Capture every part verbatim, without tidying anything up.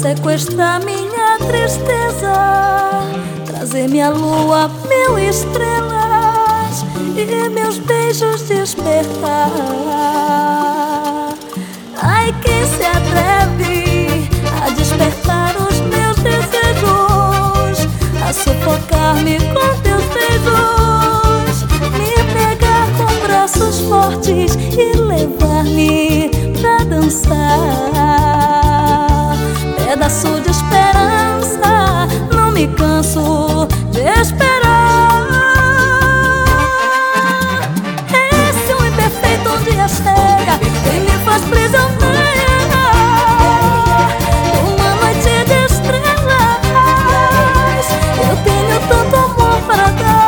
sequestrar minha tristeza, trazer minha lua, mil estrelas e meus beijos despertar. Ai, quem se atreve a despertar os meus desejos, a sufocar-me com teus beijos, me pegar com braços fortes e levar-me pra dançar. Pedaço de esperança, não me canso de esperar. Esse o imperfeito um dia chega e me faz prisioneira numa noite de estrelas. Eu tenho tanto amor para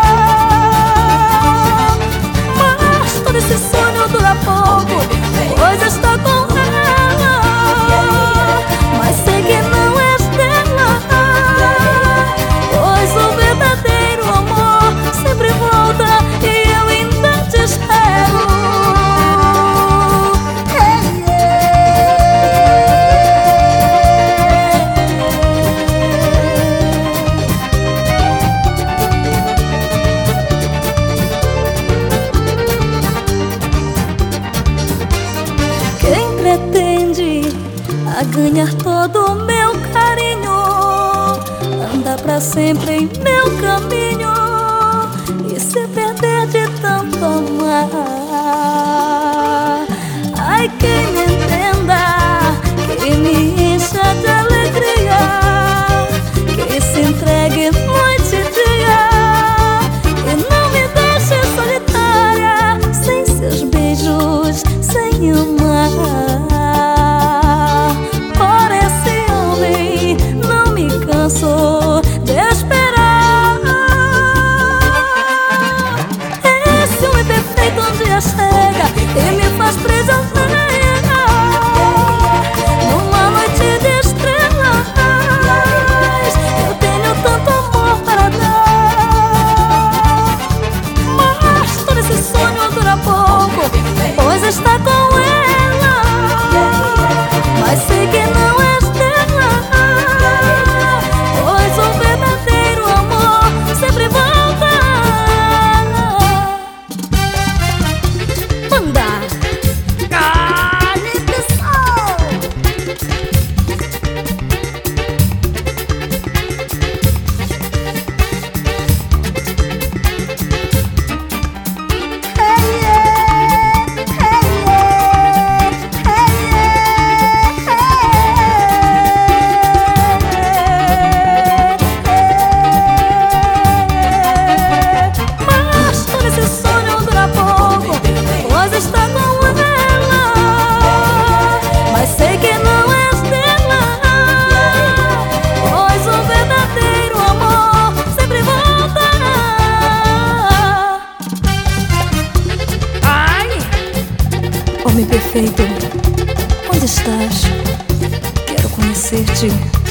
dar, mas todo esse sonho dura pouco, pois está com ela. Mas sei que não és dela, pois o verdadeiro amor sempre volta e eu ainda te espero. Quem pretende a ganhar todo o meu carinho, anda pra sempre em meu caminho e se perder de tanto amar. Ai, quem me entenda, que me encha de alegria, que se entregue noite e dia e não me deixe solitária, sem seus beijos, sem amar. Por esse homem não me canso de esperar. Esse homem perfeito um dia chega e me faz prisioneira numa noite de estrelas. Eu tenho tanto amor para dar, mas todo esse sonho dura pouco, pois está com ela. Mas sei que não és dela, pois o verdadeiro amor sempre volta. Manda! Carne de sol! Hey, yeah, hey, yeah, hey, yeah. Mas todo esse sonho dura pouco, pois está com ela. Mas sei que não és dela, pois o verdadeiro amor sempre volta. Ai! Homem perfeito, onde estás? Quero conhecer-te.